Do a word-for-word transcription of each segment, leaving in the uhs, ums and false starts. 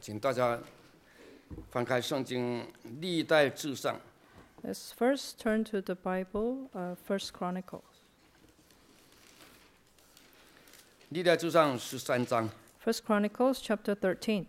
请大家翻开圣经历代志上。 Let's first turn to the Bible, uh, First Chronicles. 历代志上十三章。 First Chronicles chapter thirteen.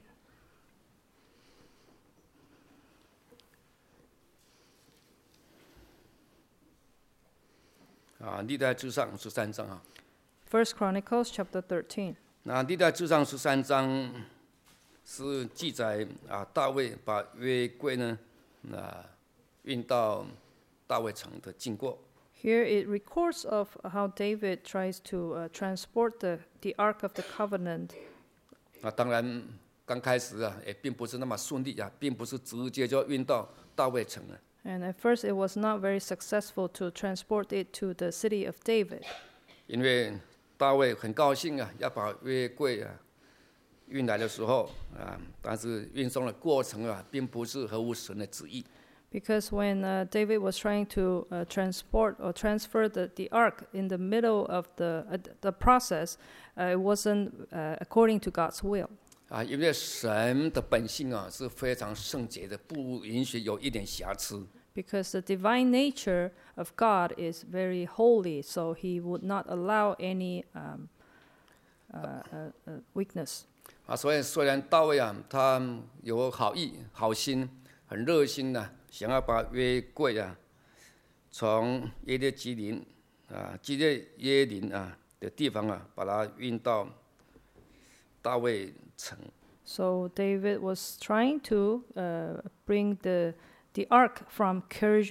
啊，历代志上十三章啊。 First Chronicles chapter thirteen. 那历代志上十三章是记载啊，大卫把约柜呢，啊，运到大卫城的经过。 Here it records of how David tries to uh, transport the, the Ark of the Covenant. 啊，当然刚开始啊，也并不是那么顺利啊，并不是直接就运到大卫城了。 And at first it was not very successful to transport it to the city of David. 因为大卫很高兴啊，要把约柜啊运来的时候啊，但是运送的过程啊，并不是合乎神的旨意。 Because when uh, David was trying to uh, transport or transfer the, the ark in the middle of the uh, the process, uh, it wasn't uh, according to God's will. 啊，因为神的本性啊是非常圣洁的，不允许有一点瑕疵。 Because the divine nature of God is very holy, so He would not allow any um, uh, uh, uh, weakness. 啊，所以虽然大卫啊，他有好意、好心，很热心呐、啊，想要把约柜啊，从耶列基林啊、基列耶林啊的地方啊，把它运到大卫城。 So David was trying to uh, bring the the ark from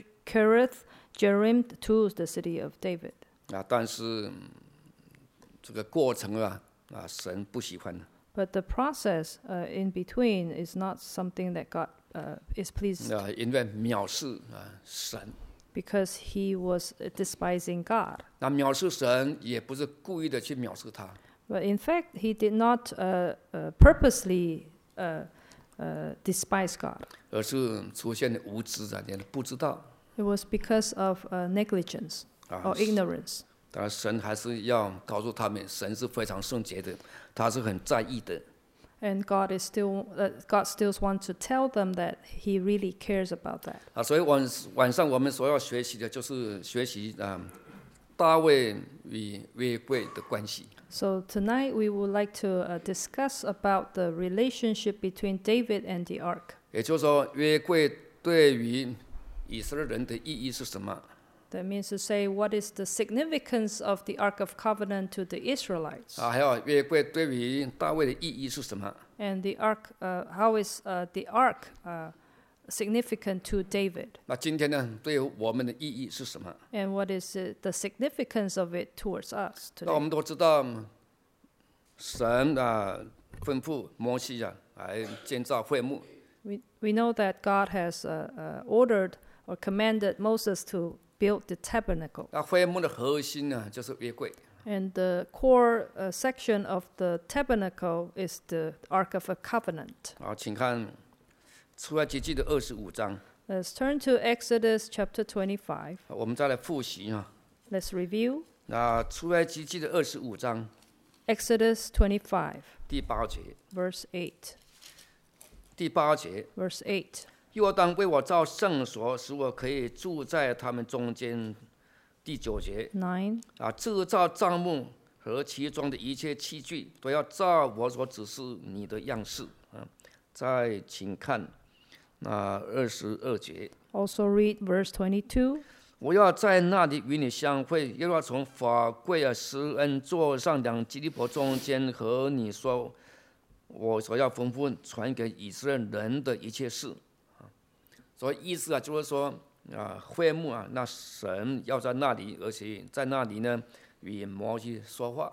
Kirith Jearim to the city of David. 啊，但是、嗯、这个过程啊，啊，神不喜欢。 But the process uh, in between is not something that God uh, is pleased. 啊，因为藐视啊神。 Because he was despising God. 那藐视神也不是故意的去藐视他。 But in fact, he did not uh, uh, purposely uh, uh, despise God. 而是出现了无知啊，连不知道。 It was because of uh, negligence or ignorance. 当然，神还是要告诉他们，神是非常圣洁的，他是很在意的。 And God is still, uh, God still wants to tell them that He really cares about that. 啊，所以晚晚上我们所要学习的就是学习啊，大卫与约柜的关系。 So tonight we would like to uh, discuss about the relationship between David and the ark. 也就是说，约柜对于以色列人的意义是什么？ That means to say, what is the significance of the Ark of Covenant to the Israelites? 啊，还有约柜对于大卫的意义是什么？ And the Ark, uh, how is uh, the Ark uh, significant to David? 那今天呢，对于我们的意义是什么？ And what is uh, the significance of it towards us 那我 today? 们都知道，神啊吩咐摩西啊来建造会幕。 We, we know that God has uh, uh, ordered or commanded Moses to build the tabernacle. 那会幕的核心呢，就是约柜。 And the core uh, section of the tabernacle is the Ark of a Covenant. 好，请看出埃及记的二十五章， Let's turn to Exodus chapter twenty-five. 我们再来复习啊。 Let's review 那出埃及记的二十五章 Exodus twenty-five, 第八节， verse eight. 第八节， Verse eight. 又当为我造圣所，使我可以住在他们中间。第九节， nine. 啊，制造帐幕和其中的一切器具，都要照我所指示你的样式。啊，再请看那二十二节， Also read verse twenty-two. 我要在那里与你相会，又要从法柜啊施恩座上两基利伯中间和你说，我所要吩咐传给以色列人的一切事。啊，所以意思啊，就是说。啊，会幕啊，那神要在那里，而且在那里呢，与摩西说话。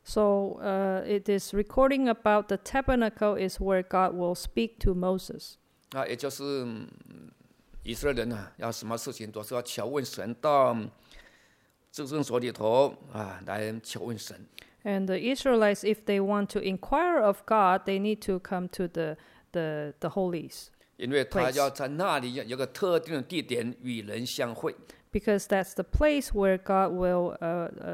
So uh, it is recording about the tabernacle is where God will speak to Moses. 啊，也就是、嗯、以色列人啊，要什么事情都是要求问神，到至圣所里头啊来求问神。 And the Israelites, if they want to inquire of God, they need to come to the the the holies. 因为他要在那里有个特定的地点与人相会。 Because that's the place where God will uh, uh,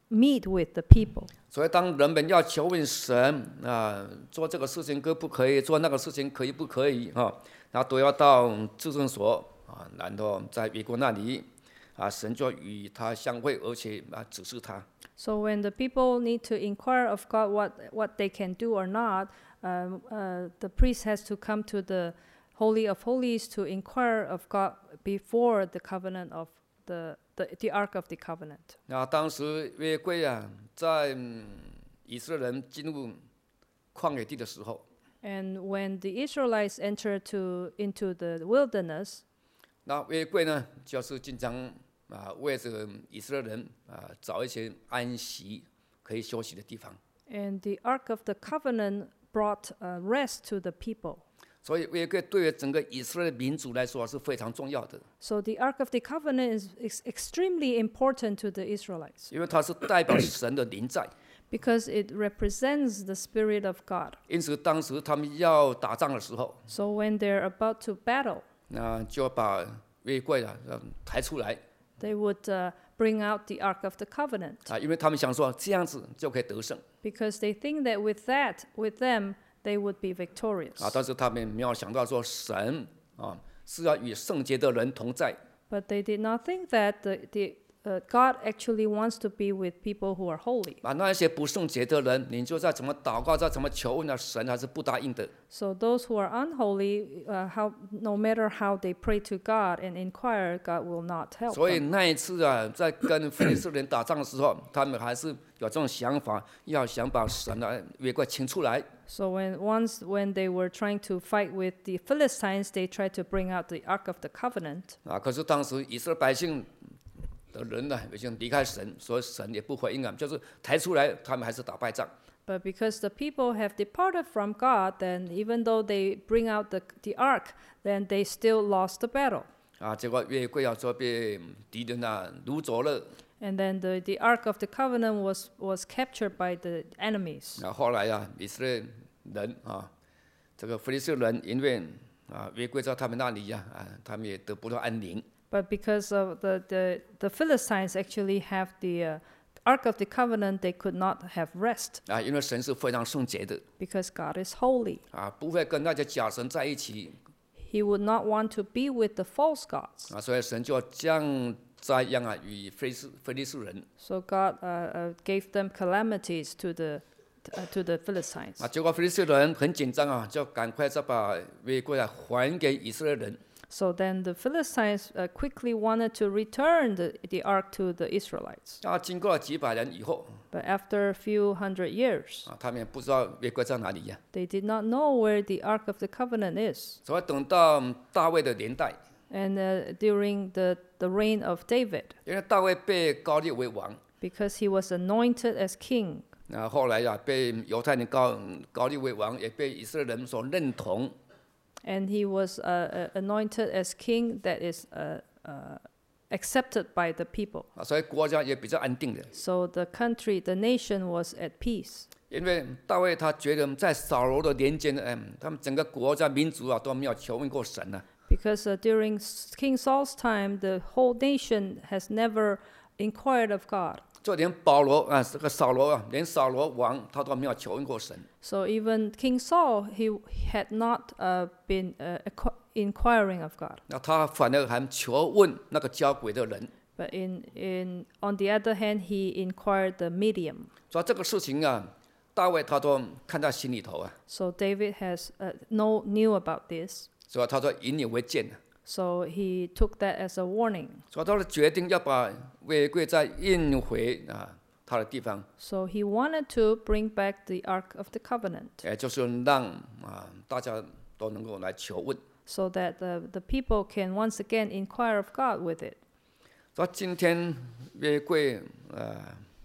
meet with the people. 所以当人们要求问神啊，做这个事情可不可以，做那个事情可以不可以啊，然后都要到至圣所啊，然后在约柜那里啊，神就与他相会，而且啊指示他。 So when the people need to inquire of God what what they can do or not, um, uh, the priest has to come to the Holy of Holies to inquire of God before the covenant of the the, the Ark of the Covenant. 那当时约柜啊，在、嗯、以色列人进入旷野地的时候， And when the Israelites entered to into the wilderness, 那约柜呢，就是经常啊为着以色列人啊找一些安息可以休息的地方。 and the Ark of the Covenant brought uh, rest to the people. 所以约柜对于整个以色列民族来说是非常重要的， So the Ark of the Covenant is, is extremely important to the Israelites 因为它是代表神的临在。 because it represents the Spirit of God. 因此，当时他们要打仗的时候， So when they're about to battle, 那就把约柜啊呃抬出来 they would uh, bring out the Ark of the Covenant 啊，因为他们想说这样子就可以得胜 because they think that with that, with them, they would be victorious. 啊，但是他们没有想到说神啊是要与圣洁的人同在 But they did not think that the, the uh, God actually wants to be with people who are holy. 啊，那一些不圣洁的人，你就再怎么祷告，再怎么求问啊，神还是不答应的。 So those who are unholy, uh, how, no matter how they pray to God and inquire, God will not help 所以 them. 那一次啊，在跟非利士人打仗的时候，他们还是有这种想法，要想把神的约柜请出来。 So when once when they were trying to fight with the Philistines, they tried to bring out the Ark of the Covenant. 啊，可是当时以色列百姓的人呢，已经离开神，所以神也不回应啊，就是抬出来，他们还是打败仗。 But because the people have departed from God, then even though they bring out the the Ark, then they still lost the battle. 啊，结果约柜要说被敌人啊掳走了。 And then the, the Ark of the Covenant was, was captured by the enemies. 啊，后来啊，以色列人啊，这个非利士人因为啊约柜在他们那里呀，啊，他们也得不到安宁。 But because of the, the, the Philistines actually have the uh, Ark of the Covenant, they could not have rest 啊，因为神是非常圣洁的 because God is holy. 啊，不会跟那些假神在一起 He would not want to be with the false gods. 啊，所以神就降灾殃啊与非利士非利士人 So God uh, uh, gave them calamities to the, uh, to the Philistines. 啊，结果非利士人很紧张啊，就赶快再把约柜啊还给以色列人 So then the Philistines uh, quickly wanted to return the, the ark to the Israelites. 啊，经过了几百年以后 But after a few hundred years, 啊，他们也不知道约柜在哪里呀、 they did not know where the Ark of the Covenant is. 所以等到大卫的年代， And uh, during the, the reign of David, 因为大卫被高立为王。 because he was anointed as king, 那后来呀、被犹太人高高立为王，也被以色列人所认同。 and he was uh, uh, anointed as king that is uh, uh, accepted by the people. 啊，所以国家也比较安定的。 So the country, the nation was at peace. 因为大卫他觉得在扫罗的年间，嗯，他们整个国家民族啊都没有求问过神啊。 Because uh, during King Saul's time, the whole nation has never inquired of God. 就连保罗啊，这个扫罗啊，连扫罗王他都没有求问过神。 So even King Saul, he had not uh, been uh, acqu- inquiring of God. 那他反而还求问那个交鬼的人。 But in, in on the other hand, he inquired the medium. 所以这个事情啊，大卫他都看在心里头啊， So David has uh, know knew about this. 所以他说引以为戒。 So he took that as a warning. 所以他的决定要把约柜再运回啊他的地方， So he wanted to bring back the Ark of the Covenant 也就是让啊大家都能够来求问。 so that the, the people can once again inquire of God with it. 所以今天约柜呃，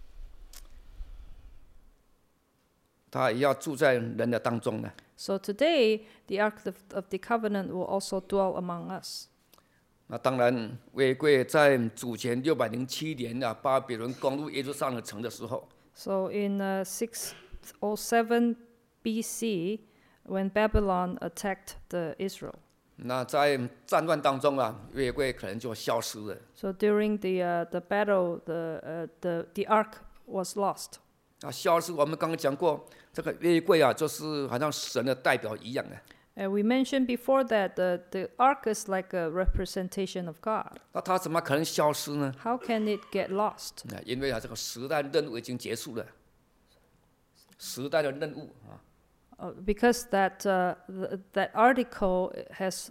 他也要住在人的当中呢。 So today, the Ark of, of the Covenant will also dwell among us. 那当然，约柜在主前六百零七年啊，巴比伦攻入耶路撒冷城的时候， So in uh, six oh seven B C, when Babylon attacked the Israel. 那在战乱当中啊，约柜可能就消失了。 So during the uh, the battle, the uh, the the ark was lost. 啊，消失我们刚刚讲过，这个约柜啊，就是好像神的代表一样的。 And we mentioned before that the, the ark is like a representation of God. 那它怎么可能消失呢？ How can it get lost? 啊，因为啊，这个时代任务已经结束了。时代的任务啊， Uh, because that uh, th- that article has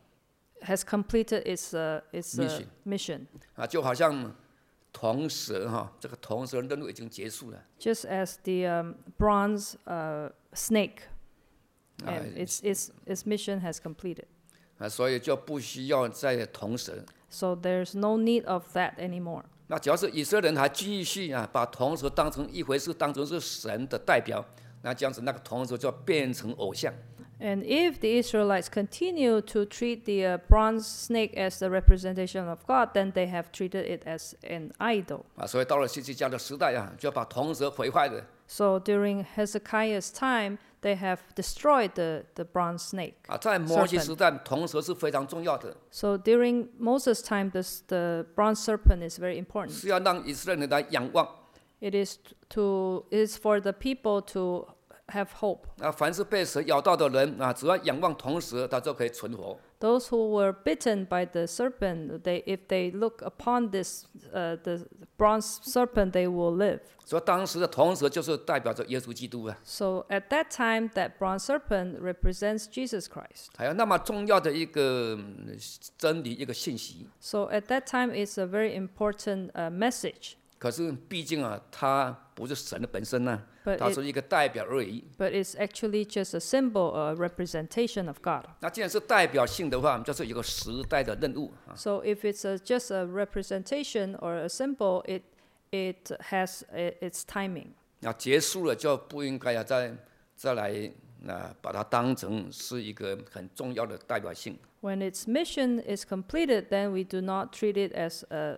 has completed its uh, its uh, Mission. mission. 啊，就好像铜蛇哈、这个铜蛇的任务已经结束了。 Just as the um, bronze uh, snake, 啊 and its its its mission has completed. 啊，所以就不需要再铜蛇。 So there's no need of that anymore. 那只要是以色列人还继续啊，把铜蛇当成一回事，当成是神的代表，那这样子那个铜蛇就要变成偶像。 And if the Israelites continue to treat the uh, bronze snake as the representation of God, then they have treated it as an idol. 啊，所以到了希西家的时代啊，就要把铜蛇毁坏的 So during Hezekiah's time, they have destroyed the, the bronze snake. 啊。在摩西 Serpent. 时代，铜蛇是非常重要的， So during Moses' time, this, the bronze serpent is very important. 是要让以色列人来仰望 It is to it is for the people to have hope. 啊。凡是被蛇咬到的人啊，只要仰望铜蛇，他就可以存活。 Those who were bitten by the serpent, they if they look upon this uh, the bronze serpent, they will live. 所以当时的铜蛇就是代表着耶稣基督啊。 So at that time, that bronze serpent represents Jesus Christ. 还有那么重要的一个嗯真理，一个信息。 So at that time, it's a very important uh, message. 可是毕竟啊，它不是神的本身呢、 But 它 it, 是一个代表而已。 but it's actually just a symbol, a representation of God. 那既然是代表性的话，就是有个时代的任务啊。 So if it's a, just a representation or a symbol, it it has i- its timing. 那结束了就不应该啊再再来啊把它当成是一个很重要的代表性。 When its mission is completed, then we do not treat it as a,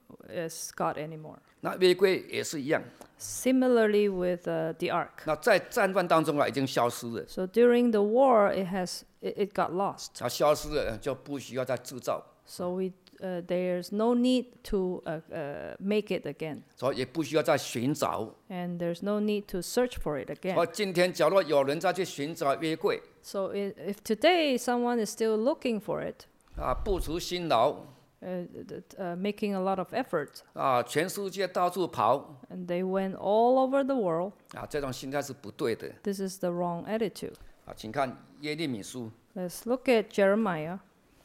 as God anymore. 那约柜也是一样， Similarly with uh, the ark. 那在战乱当中啊已经消失了， So during the war, it has it, it got lost. 它消失了就不需要再制造， So we uh, there's no need to uh, uh, make it again, 所以也不需要再寻找。 and there's no need to search for it 而 again. 今天假如有人再去寻找约柜 So i if today someone is still looking for it, 啊，不辞辛劳 uh, th- uh, making a lot of effort, 啊，全世界到处跑 and they went all over the world, 啊，这种心态是不对的 this is the wrong attitude. 啊。请看耶利米书 Let's look at Jeremiah.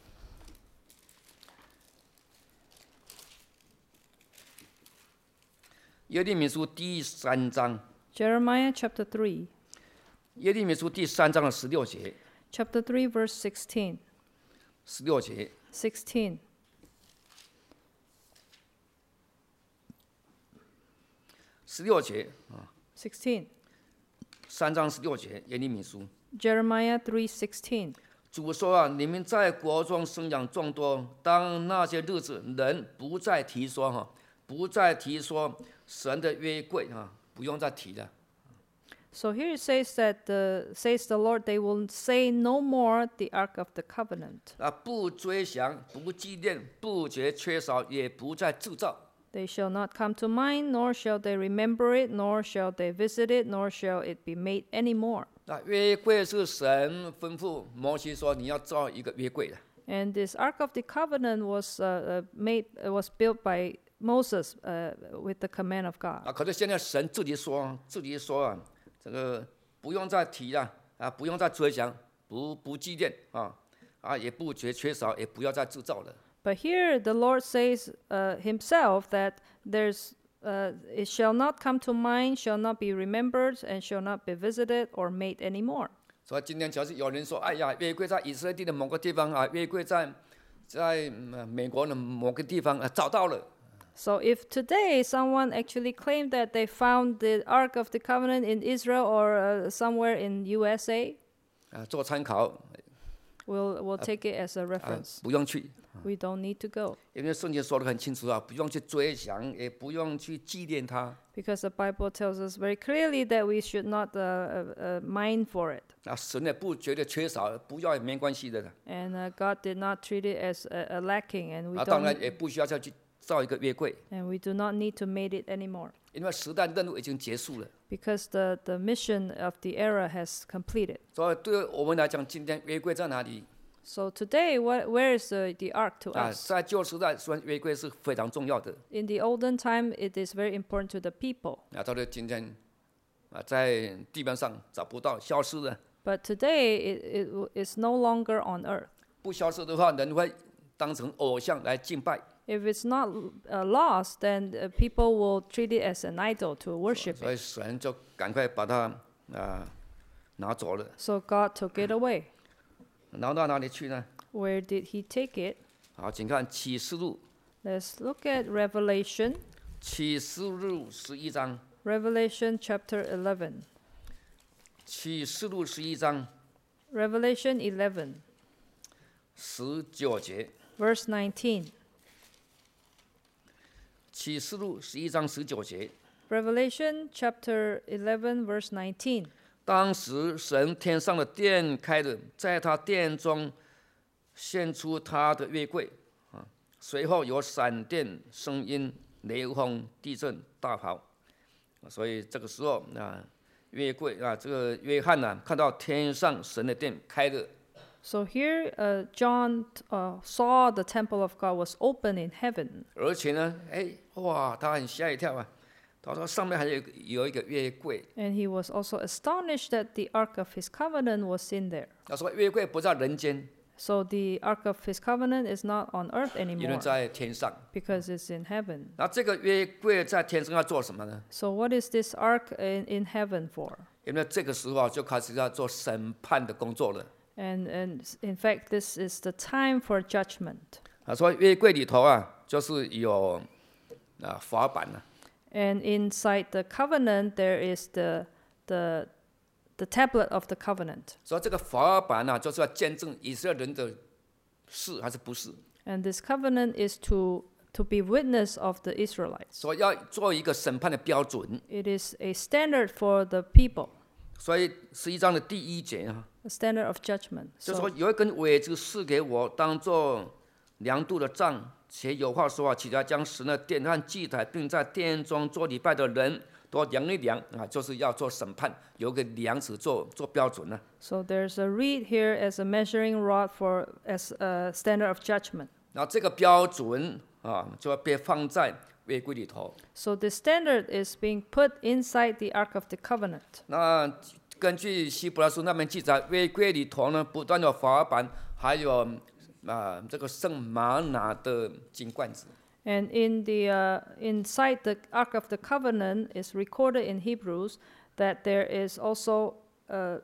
耶利米书第三章， Jeremiah chapter three. 耶利米书第三章的十六节， Chapter three, verse sixteen. 十六节， sixteen. 十六节， sixteen. 三章十六节，耶利米书。 Jeremiah three sixteen. 主说啊，你们在国中生养众多，当那些日子，人不再提说哈，不再提说神的约柜哈，不用再提了。 So here it says that the, says the Lord, they will say no more the ark of the covenant. 啊，不追想，不纪念，不觉缺少，也不再制造。 They shall not come to mind, nor shall they remember it, nor shall they visit it, nor shall it be made any more. 那约柜是神吩咐摩西说，你要造一个约柜的。 And this ark of the covenant was uh, uh, made uh, was built by Moses uh, with the command of God. 啊，可是现在神自己说，自己说啊，这个不用再提了啊，不用再追想，不不纪念啊啊，也不觉缺少，也不要再制造了。 But here the Lord says uh, himself that there's uh, it shall not come to mind, shall not be remembered, and shall not be visited or made any more. 所以今天，假如有人说：“哎呀，约柜在以色列地的某个地方啊，约柜在在、嗯、美国的某个地方啊找到了。” So if today someone actually claimed that they found the Ark of the Covenant in Israel or uh, somewhere in U S A, 啊，做参考 we'll we'll take it as a 啊 reference.， 不用去， We don't need to go 因为圣经说的很清楚啊，不用去追想，也不用去纪念它 because the Bible tells us very clearly that we should not uh, uh, uh, mind for it. 啊，神也不觉得缺少，不要也没关系的 And uh, God did not treat it as a, a lacking, and we 啊，当 don't 然也不需要再去造一个约柜， and we do not need to make it anymore 因为时代任务已经结束了。 because the, the mission of the era has completed. 所以对我们来讲，今天约柜在哪里？ So today, what, where is the, the ark to 啊， us? 在旧时代，虽然约柜是非常重要的， In the olden time, it is very important to the people. 啊，到了今天，啊，在地面上找不到，消失了。 But today, it, it is no longer on earth. 不消失的话，人会当成偶像来敬拜。 If it's not uh, lost, then uh, people will treat it as an idol to worship 所以 it. 神就赶快把它啊拿走了。 So God took it away. 拿到哪里去呢？ Where did He take it? 好，请看启示录， Let's look at Revelation, 启示录十一章， Revelation chapter eleven. 启示录十一章 Revelation eleven, 十九节， verse nineteen. 启示录十一章十九节。 Revelation chapter eleven, verse nineteen. 当时神天上的殿开了，在他殿中现出他的约柜啊，随后有闪电、声音、雷轰、地震、大雹。所以这个时候啊，约柜啊，这个约翰呢、啊，看到天上神的殿开了。 So here, uh, John uh, saw the temple of God was open in heaven, 而且呢，哎，哇，他很吓一跳啊！他说上面还有有一个约柜。 and he was also astonished that the ark of his covenant was in there. 他说约柜不在人间， So the ark of his covenant is not on earth 因为 anymore 在天上。 because it's in heaven. 那这个约柜在天上要做什么呢？ So what is this ark in, in heaven for? 因为这个时候啊就开始要做审判的工作了。 And, and in fact, this is the time for judgment. 他说约柜里头啊，就是有啊法版啊， And inside the covenant, there is the, the, the tablet of the covenant. 所以这个法版呢、啊，就是要见证以色列人的是还是不是。 And this covenant is to, to be witness of the Israelites. 所以要做一个审判的标准。 It is a standard for the people, 所以十一章的第一节啊， a standard of judgment. 就 So, 说有一根苇子赐给我，当做量度的杖，且有话说啊，起来将神的殿和祭台，并在殿中做礼拜的人都量一量啊，就是要做审判，有个量尺做做标准呢、啊。 so there's a reed here as a measuring rod for as a standard of judgment. 然后这个标准啊，就要被放在约柜里头。 So the standard is being put inside the Ark of the Covenant. 那根据希伯来书那边记载，约柜里头呢，不但有法版，还有啊这个圣玛拿的金罐子。 And in the uh, inside the Ark of the Covenant is recorded in Hebrews that there is also uh,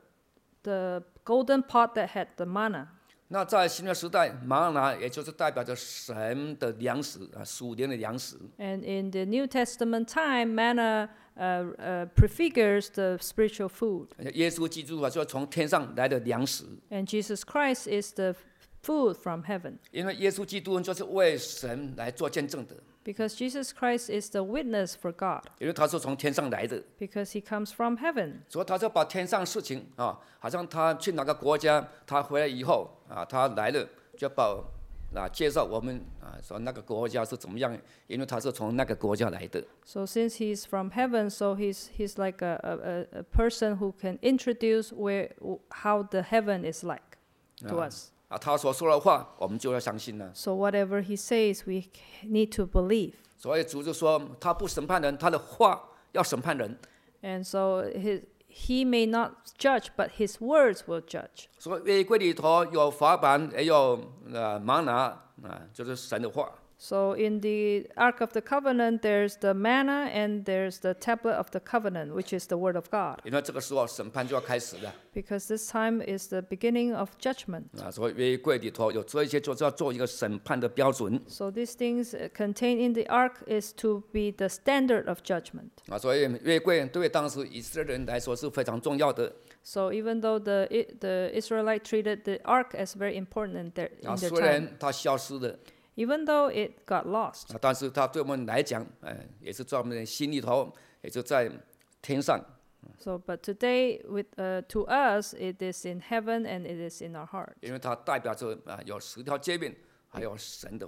the golden pot that had the manna. 那在新约时代，玛拿也就是代表着神的粮食啊，属灵的粮食。 And in the New Testament time, manna uh, uh, prefigures the spiritual food. 耶稣基督啊，就是从天上来的粮食。 And Jesus Christ is the food from heaven. 因为耶稣基督就是为神来做见证的， Because Jesus Christ is the witness for God. 因为他是从天上来的， Because he comes from heaven. 所以他就把天上事情啊，好像他去哪个国家，他回来以后啊，他来了就把啊介绍我们啊，说那个国家是怎么样，因为他是从那个国家来的。 So since he's from heaven, so he's he's like a, a, a person who can introduce where how the heaven is like to us. 啊，他所说的话，我们就要相信了。 So whatever he says, we need to believe. 所以主就说，他不审判人，他的话要审判人。 And so his, he may not judge, but his words will judge. 所以约柜里头有法版，也有呃玛拿啊，就是神的话。 So in the Ark of the Covenant, there's the manna and there's the tablet of the covenant, which is the word of God. 因为这个时候审判就要开始了 Because this time is the beginning of judgment. 啊，所以约柜里头有这一些，就是要做一个审判的标准 So these things uh, contained in the ark is to be the standard of judgment. 啊，所以约柜对当时以色列人来说是非常重要的 So even though the I- the Israelite treated the ark as very important in their 啊， in their 虽 time, 然它消失了 even though it got lost, 啊，但是它对我们来讲，哎、也是在我们的心里头，也就在天上。 so but today with uh, to us it is in heaven and it is in our heart. 因为它代表着啊有十条诫命，还有神的话。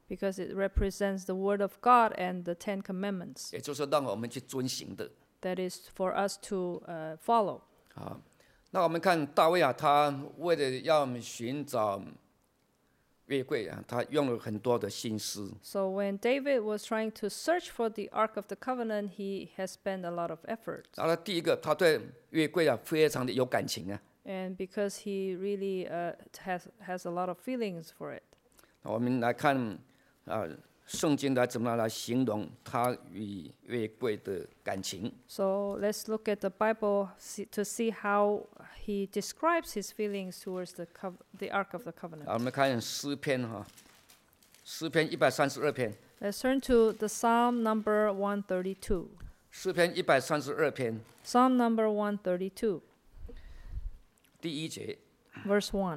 because it represents the Word of God and the Ten Commandments. 也就是让我们去遵行的。 That is for us to uh, follow. 啊，那我们看大卫啊，他为了要寻找约柜啊，他用了很多的心思。 So when David was trying to search for the Ark of the Covenant, he has spent a lot of effort. 然后第一个，他对约柜啊非常的有感情啊。 And because he really uh, has has a lot of feelings for it. 我们来看啊，圣经来怎么样来形容他与约柜的感情。 So let's look at the Bible see, to see how he describes his feelings towards the cov- the Ark of the Covenant. 啊，我们看诗篇哈，诗篇一百三十二篇。 Let's turn to the Psalm number one thirty-two. 诗篇一百三十二篇 Psalm number one thirty-two, 第一节， verse one.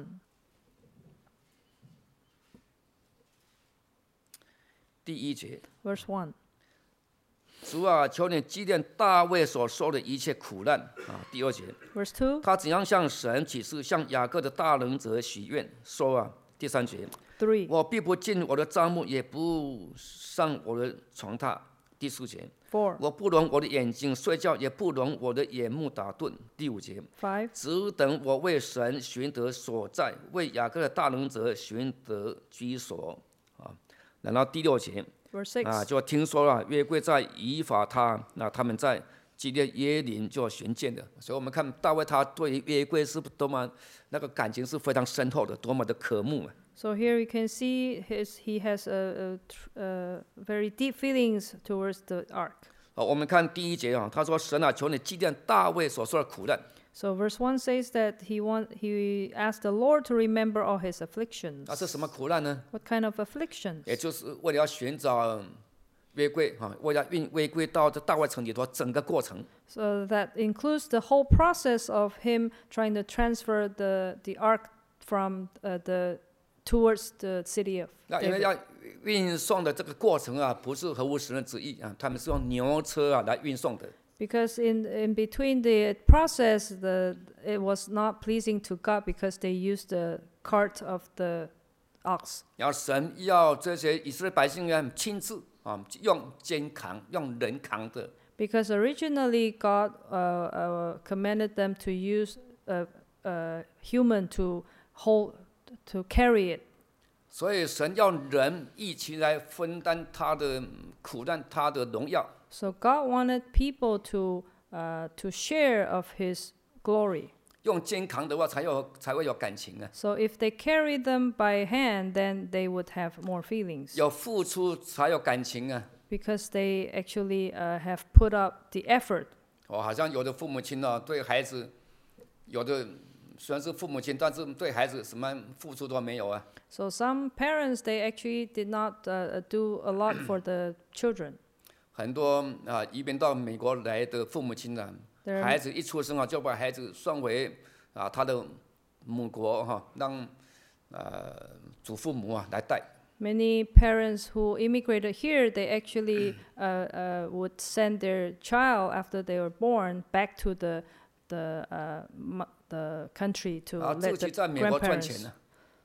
第一节， Verse one. 主啊，求你纪念大卫所受的一切苦难啊。第二节， Verse two. 他怎样向神起誓，向雅各的大能者许愿说啊。第三节， Three. 我必不进我的帐幕，也不上我的床榻。第四节， Four. 我不容我的眼睛睡觉，也不容我的眼目打盹。第五节， Five. 只等我为神寻得所在，为雅各的大能者寻得居所啊。然后第六节 Verse six. 啊，就听说了约柜在以法他，那他们在基列耶林就寻见了。所以我们看大卫他对于约柜是多么那个感情是非常深厚的，多么的渴慕啊。 So here you can see his, he has a, a, tr- a very deep feelings towards the ark. 好，我们看第一节啊，他说：“神啊，求你纪念大卫所受的苦难。” So verse one says that he want he asked the Lord to remember all his afflictions. 那是什么苦难呢？ What kind of afflictions? 也就是为了要寻找约柜啊，为了运约柜到这大卫城里头整个过程。 So that includes the whole process of him trying to transfer the, the ark from uh, the towards the city of 那因为 David. 要运送的这个过程啊，不是合乎神的旨意啊，他们是用牛车啊来运送的。 Because in in between the process, the it was not pleasing to God because they used the cart of the ox. 然后神要这些以色列百姓要亲自啊，用肩扛，用人扛的。 Because originally God uh, uh, commanded them to use a, a human to hold to carry it. 所以神要人一起来分担他的苦难，他的荣耀。 So God wanted people to uh, to share of His glory. 用肩扛的话，才有才会有感情啊。 So if they carry them by hand, then they would have more feelings. 有付出才有感情啊。 Because they actually uh, have put up the effort. 哦，好像有的父母亲呢、对孩子，有的虽然是父母亲，但是对孩子什么付出都没有啊。 So some parents, they actually did not uh, do a lot for the children. 很多啊，移民到美国来的父母亲呢、 There are 孩子一出生啊，就把孩子送回啊他的母国哈、让呃祖父母啊来带。 many parents who immigrated here, they actually uh, uh, would send their child after they were born back to the the uh, m- the country to 啊，自 let 己 the 在美国赚钱 grandparents, 呢、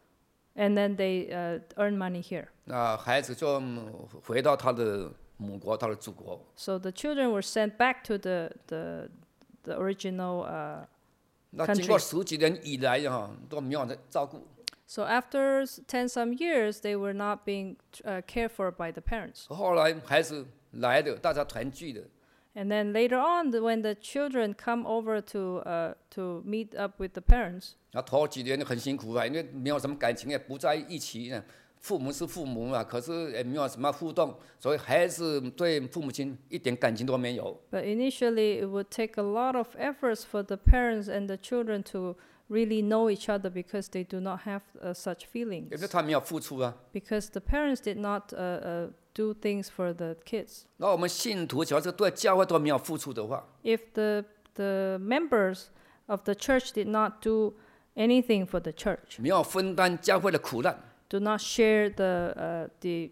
and then they uh, earn money here. 那孩子就嗯回到他的母国，他的祖国。 So the children were sent back to the the the original. Uh, 那 country 经过十几年以来哈、都没有人照顾。 so after s- ten some years, they were not being uh, cared for by the parents. 后来孩子来了，大家团聚了。 And then later on, the, when the children come over to uh, to meet up with the parents, 那头几年很辛苦啊，因为没有什么感情，也不在一起呢。父母是父母嘛，可是也没有什么互动，所以孩子对父母亲一点感情都没有。 but initially it would take a lot of efforts for the parents and the children to really know each other because they do not have uh, such 因为 feelings. 他没有付出啊。 Because the parents did not uh, uh, do things for the kids. 那我们信徒假如是对教会都没有付出的话， If the the members of the church did not do anything for the church, 没有分担教会的苦难， do not share the uh, the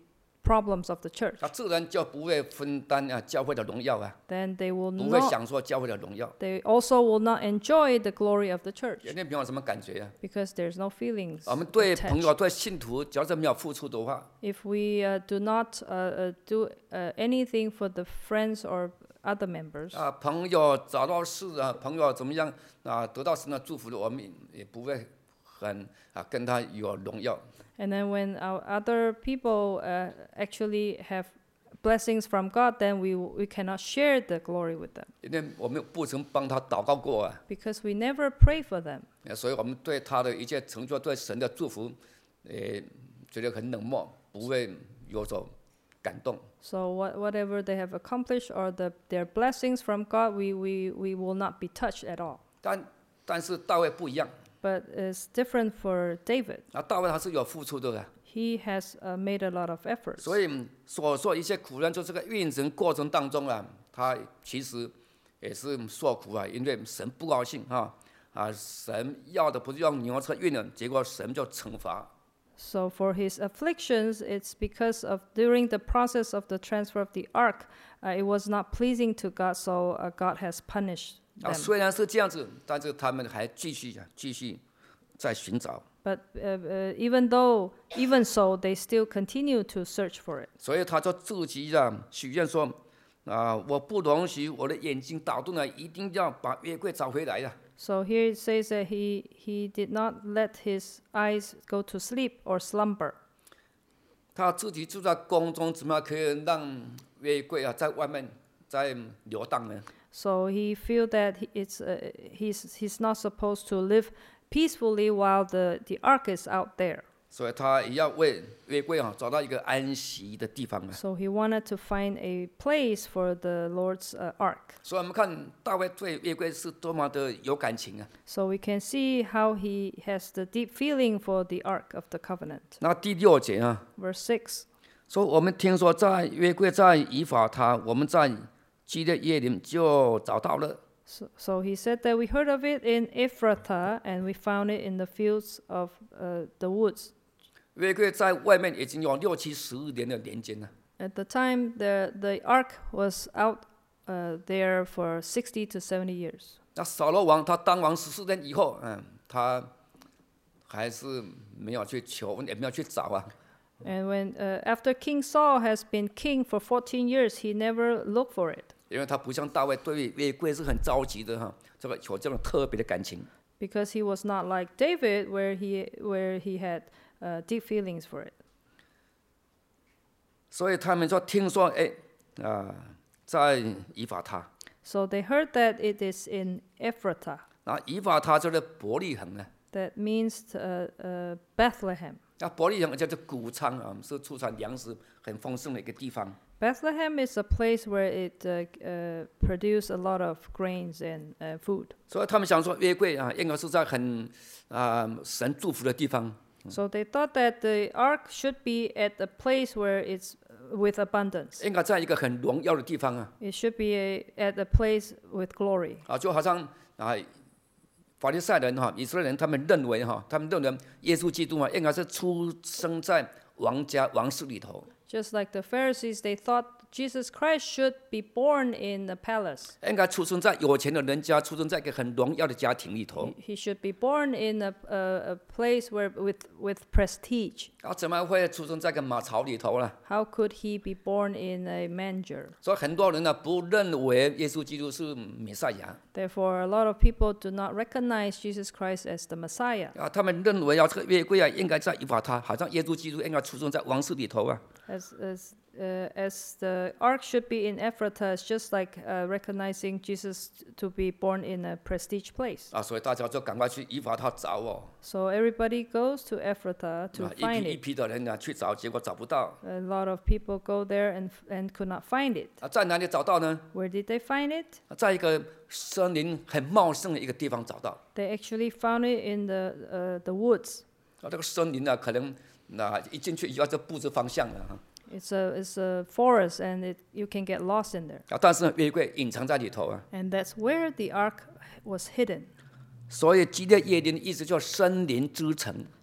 problems of the church. 他自然就不会分担啊教会的荣耀啊， Then they will 不会 not, 享受教会的荣耀。 they also will not enjoy the glory of the church 有些朋友有什么感觉啊？ because there's no feelings 我们对朋 attached. 友、对信徒，只要是没有付出的话， If we uh, do not uh, uh, do uh, anything for the friends or other members, 啊，朋友找到事啊，朋友怎么样啊，得到神的祝福的，我们也不会很啊跟他有荣耀。 and then when our other people uh, actually have blessings from God, then we we cannot share the glory with them 因为我们不曾帮他祷告过啊， because we never pray for them. 所以我们对他的一切成就、对神的祝福，呃，觉得很冷漠，不会有所感动。 So what, whatever they have accomplished or the, their blessings from God, we, we, we will not be touched at all. 但但是大卫不一样， But it's different for David. 啊，大卫他是有付出的啊， He has uh, made a lot of efforts. 所以所说一些苦难，就这个运程过程当中啊，他其实也是受苦啊，因为神不高兴啊，啊，神要的不是用牛车运的，结果神就惩罚。 So for his afflictions, it's because of during the process of the transfer of the ark, uh, it was not pleasing to God, so uh, God has punished 啊， them. 虽然是这样子，但是他们还继续啊，继续在寻找。 But uh, uh, even though, even so, they still continue to search for it. 所以他就自己啊许愿说，啊，我不容许我的眼睛打盹了，一定要把约柜找回来呀。 So here it says that he, he did not let his eyes go to sleep or slumber. 他自己住在宫中，怎么可以让约柜啊在外面在游荡呢？ So he feel that he- it's uh, he's he's not supposed to live peacefully while the, the ark is out there. 所以他也要为约柜啊找到一个安息的地方啊。 So he wanted to find a place for the Lord's uh, ark. 所以我们看大卫对约柜是多么的有感情啊。 So we can see how he has the deep feeling for the ark of the covenant. 那第六节啊， Verse six. 说我们听说在约柜在以法他，我们在基列耶林就找到了。 So, so he said that we heard of it in Ephrathah and we found it in the fields of uh, the woods. 约柜在外面已经有六七十年的年间了。 At the time, the, the ark was out uh, there for sixty to seventy years. 那扫罗王他当王十四年以后，嗯，他还是没有去求，也没有去找啊。 And when uh, after King Saul has been king for fourteen years, he never looked for it 因为他不像大卫对约柜是很着急的哈，这个有这种特别的感情。 because he was not like David, where he where he had uh, deep feelings for it. 所以他们说听说，哎，啊，在以法他， So they heard that it is in Ephrathah. 那以法他就是伯利恒啊。 That means uh, uh, Bethlehem. 那伯利恒就是谷仓啊，是出产粮食很丰盛的一个地方。 Bethlehem is a place where it uh, uh, produces a lot of grains and uh, food. 所以他们想说约柜啊，应该是在很啊神祝福的地方。 So they thought that the ark should be at a place where it's uh, with abundance. 应该在一个很荣耀的地方啊， It should be a, at a place with glory. 啊，就好像啊，法利赛人哈，以色列人他们认为哈，他们认为耶稣基督啊，应该是出生在王家王室里头， Just like the Pharisees, they thought Jesus Christ should be born in the palace. 应该出生在有钱的人家，出生在一个很荣耀的家庭里头。 He should be born in a, a, a place where with, with prestige. 啊，怎么会出生在个马槽里头呢？ How could he be born in a manger? 所以很多人呢不认为耶稣基督是弥赛亚 Therefore, a lot of people do not recognize Jesus Christ as the Messiah, 啊，他们认为啊，这个约柜啊应该在以法他，好像耶稣基督应该出生在王室里头啊。 as as uh, as the ark should be in Ephrathah. It's just like uh, recognizing Jesus to be born in a prestige place. 啊，所以大家就赶快去以法他找哦， So everybody goes to Ephrathah to 啊，一 find 批一 it. 批的人呢去找，结果找不到。 A lot of people go there and and could not find it. 啊，在哪里找到呢？ Where did they find it? 啊在一个森林很茂盛的一个地方找到。 They actually found it in the uh, the woods. 啊，这个森林呢，可能那一进去以后就不知方向了哈。 It's a it's a forest, and it you can get lost in there. 啊，但是呢约柜隐藏在里头啊， And that's where the ark was hidden. 所以基列耶林的意思叫森林之城。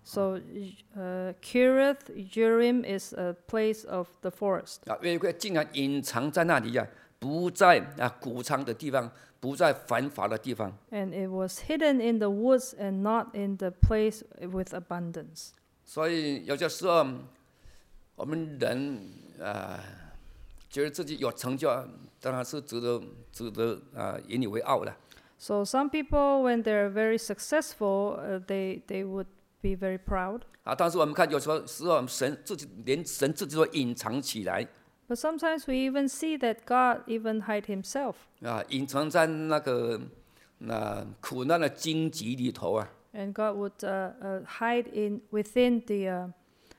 So, uh, Kirith Jearim is a place of the forest. 啊，约柜竟然隐藏在那里呀、啊，不在啊谷仓的地方，不在繁华的地方。 And it was hidden in the woods and not in the place with abundance. 所以有些时候，我们人啊，觉得自己有成就，当然是值得值得啊引以为傲的。 So some people, when they're very successful, uh, they they would be very proud. 啊，但是我们看有时候时候神自己连神自己都隐藏起来 But sometimes we even see that God even hide himself. 啊，隐藏在那个那苦难的荆棘里头啊。 And God would uh, uh, hide in within the uh,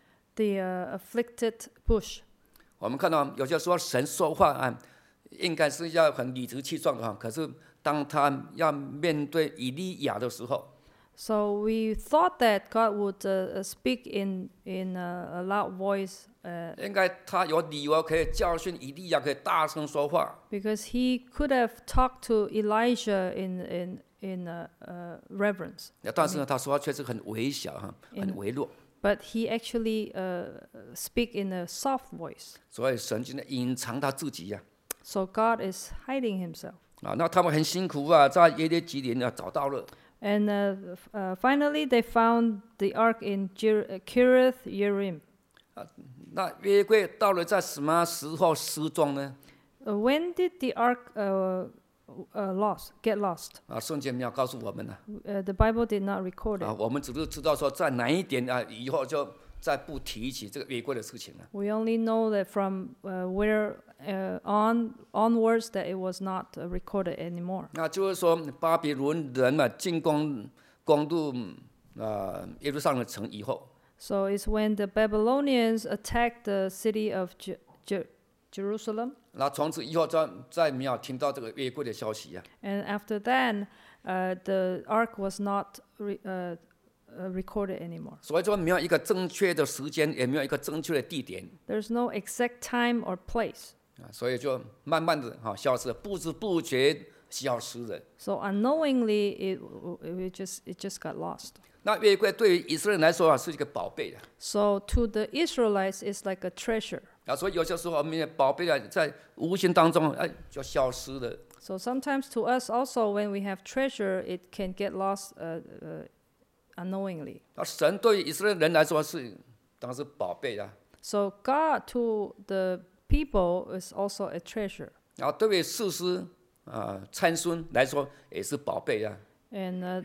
the uh, afflicted bush. 我们看到有些时候神说话啊，应该是要很理直气壮的哈，可是当他要面对以利亚的时候， So we thought that God would uh, uh, speak in in a, a loud voice uh, 应该他有理由可以教训以利亚，可以大声说话。 because he could have talked to Elijah in in in uh, uh, reverence. 但是呢，他说话却是很微小哈， In- 很微弱。 But he actually uh, speak in a soft voice. 所以神就在隐藏他自己呀、 So God is hiding himself. 啊。那他们很辛苦啊，在耶利吉林啊找到了。 And uh, f- uh, finally, they found the ark in Jer- uh, Kirith Jearim. 那约柜到了在什么时候失踪呢？ Uh, when did the ark uh, uh, lost get lost? 啊，圣经没有告诉我们呢、 Uh, the Bible did not record 啊。 it. 我们只是知道说在哪一点啊，以后就再不提起这个约柜的事情了。 We only know that from uh, where uh, on onwards that it was not uh, recorded anymore. 那就是说，巴比伦人嘛进攻攻入啊耶路撒冷城以后， So it's when the Babylonians attacked the city of Je- Je- Jerusalem, 那从此以后再再没有听到这个约柜的消息呀、 and after that, uh, the ark was not re- uh, uh, recorded anymore. 所以说没有一个正确的时间，也没有一个正确的地点 There's no exact time or place. 啊，所以就慢慢的哈、消失了，不知不觉消失了。 So unknowingly, it, it just it just got lost. 那约柜对于以色列人来说啊是一个宝贝的 So to the Israelites, it's like a treasure. 啊，所以有些时候我们的宝贝啊在无形当中哎就消失了。 So sometimes to us also, when we have treasure, it can get lost uh, uh, unknowingly. 那神对于以色列人来说是当然是宝贝啊， So God to the people is also a treasure. 然后对于士师啊参孙来说也是宝贝啊， And uh,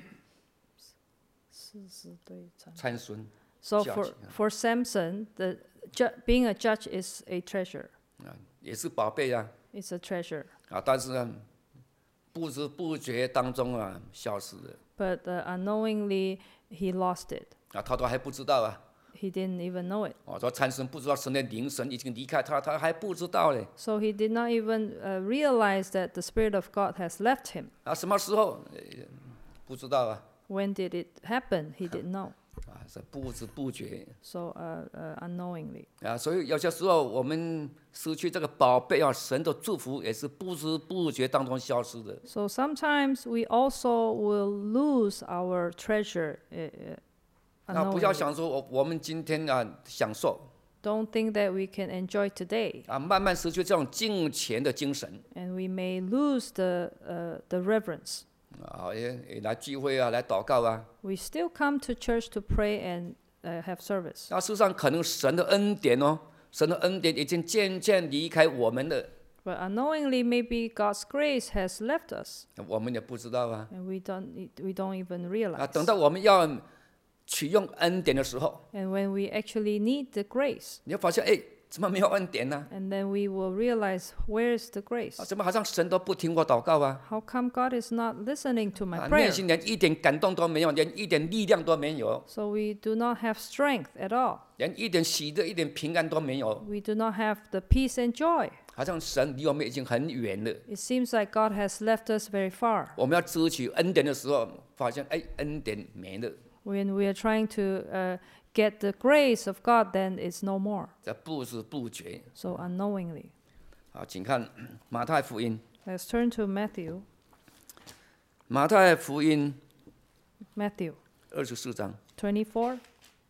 参孙 so Judge, for, yeah. for Samson, the ju- being a judge is a treasure. 啊也是宝贝啊 It's a treasure. 啊，但是呢不知不觉当中啊消失了 But uh, unknowingly, he lost it. 啊，他都还不知道啊。 He didn't even know it. 哦，说参孙不知道神的灵神已经离开他，他还不知道嘞。 So he did not even uh, realize that the Spirit of God has left him. 啊，什么时候？呃不知道啊。 When did it happen? He didn't know. 啊，是不知不觉 So uh, uh, unknowingly. 啊，所以有些时候我们失去这个宝贝啊，神的祝福也是不知不觉当中消失的。 So sometimes we also will lose our treasure. Uh, uh, 啊，不要 unknowingly. 想说我我们今天啊享受 Don't think that we can enjoy today, 啊，慢慢失去这种敬虔的精神 and we may lose the uh, the reverence. 啊，也也来聚会啊，来祷告啊。 We still come to church to pray and uh, have service. 那事实上，可能神的恩典哦，神的恩典已经渐渐离开我们了， But unknowingly, maybe God's grace has left us, 我们也不知道啊。 and we don't we don't even 啊， realize. 等到我们要取用恩典的时候， And when we actually need the grace, 你会发现，哎，怎么没有恩典呢、 and then we will realize, where's the grace? 啊？怎么好像神都不听我祷告啊？ How come God is not listening to my 啊， prayer? 内心连一点感动都没有，连一点力量都没有， So we do not have strength at all. 连一点喜乐、一点平安都没有， We do not have the peace and joy. 好像神离我们已经很远了。 It seems like God has left us very far. 我们要支取恩典的时候，发现哎，恩典没了， When we are trying to uh, get the grace of God, then it's no more. 这不知不觉。 So unknowingly. 好，请看马太福音， Let's turn to Matthew. 马太福音 Matthew 二十四章。 twenty-four.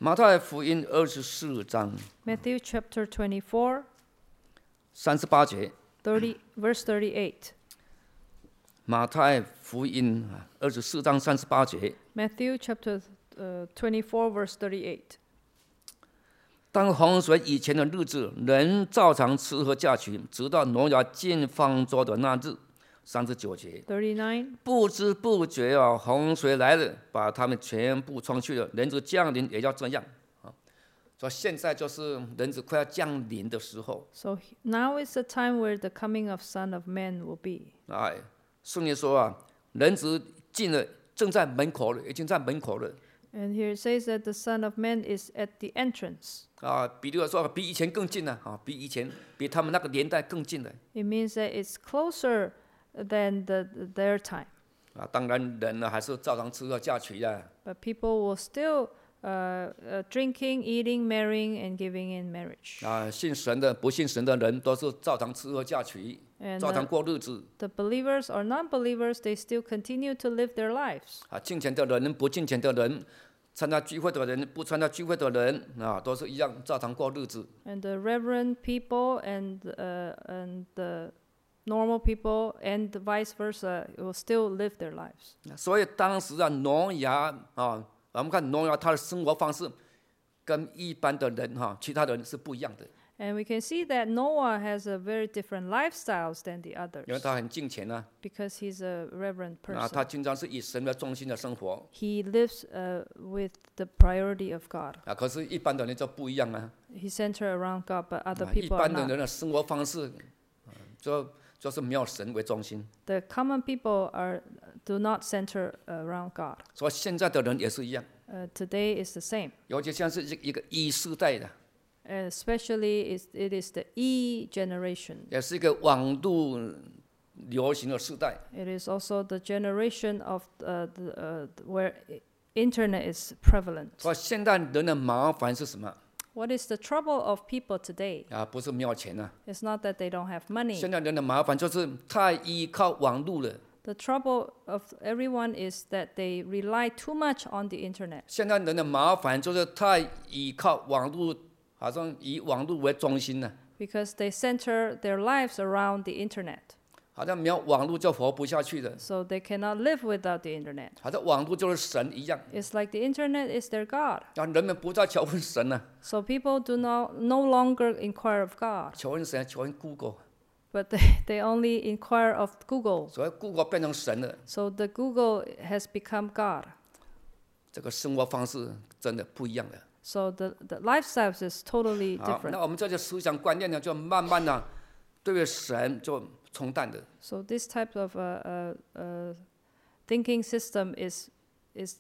马太福音二十四章 Matthew chapter twenty-four, 三十八节， thirty, verse thirty-eight. 马太福音二十四章三十八节。 Matthew chapter uh, twenty-four, verse thirty-eight. 当洪水以前的日子，人照常吃喝嫁娶，直到挪亚进方舟的那日。三十九节， thirty-nine. 不知不觉啊，洪水来了，把他们全部冲去了。人子降临也要这样啊。所以现在就是人子快要降临的时候。 So he- now is the time where the coming of Son of Man will be. 哎，圣经说啊，人子进了，正在门口了，已经在门口了。 And here it says that the Son of Man is at the entrance. 啊，比如说比以前更近了啊，比以前比他们那个年代更近了。 It means that it's closer than the, their time. 啊，当然人呢还是照常吃喝嫁娶呀。 But people will still uh, uh, drinking, eating, marrying, and giving in marriage. 啊，信神的、不信神的人都是照常吃喝嫁娶， And 照常 uh, 过日子。 the believers or non-believers, they still continue to live their lives. 啊，敬虔的人、不敬虔的人，参加聚会的人、不参加聚会的人，啊，都是一样照常过日子。 And the reverend people and uh, and the normal people and vice versa will still live their lives. 所以当时啊，挪亚啊，我们看挪亚他的生活方式跟一般的人哈、其他人是不一样的， And we can see that Noah has a very different lifestyles than the 因为 others 他很敬虔啊， because he's a reverent 啊，他 person. 经常是以神为中心的生活 He lives uh, with the priority of God. 啊。可是，一般的人就不一样啊。 He centered around God, but other 啊一 people are 般的 not. 人的生活方式，啊就就是没有神为中心。 The common people are do not center around God. 所以现在的人也是一样， Uh, today is the same. 尤其像是一一个一世代的， Uh, especially is it is the E generation. 也是一个网络流行的时代。 It is also the generation of uh, the, uh, where i- internet is prevalent. 所以现代人的麻烦是什么 What is the trouble of people today? 啊？不是没有钱啊， It's not that they don't have money. 现在人的麻烦就是太依靠网络了。 The trouble of everyone is that they rely too much on the internet. 现在人的麻烦就是太依靠网络，好像以网络为中心了， Because they center their lives around the internet. 好像没有网络就活不下去了， So they cannot live without the internet. 好像网络就是神一样。 It's like the internet is their God. 啊，人们不再求问神了， So people do not no longer inquire of God, 求问神，求问 Google， but they, they only inquire of Google. 所以 Google 变成神了。 So the Google has become God. 这个生活方式真的不一样了。 So the, the lifestyles is totally 好， different. 那我们这些思想观念呢，就慢慢的对神就冲淡的。 So this type of uh, uh, uh, thinking system is is